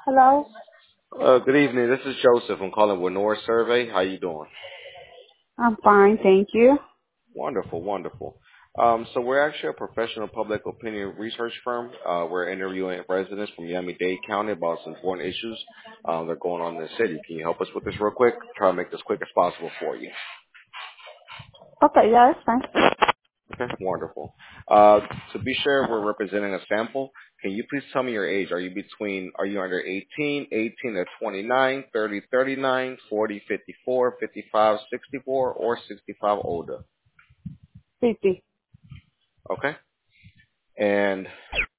Hello? Good evening. This is Joseph. I'm calling with North Survey. How you doing? I'm fine, thank you. Wonderful, wonderful. So we're actually a professional public opinion research firm. We're interviewing residents from Miami-Dade County about some important issues that are going on in the city. Can you help us with this real quick? Try to make this quick as possible for you. Okay, yeah, that's fine. Okay, wonderful. To be sure we're representing a sample, can you please tell me your age? Are you under 18, 18 to 29, 30, 39, 40, 54, 55, 64, or 65 older? 50. Okay. And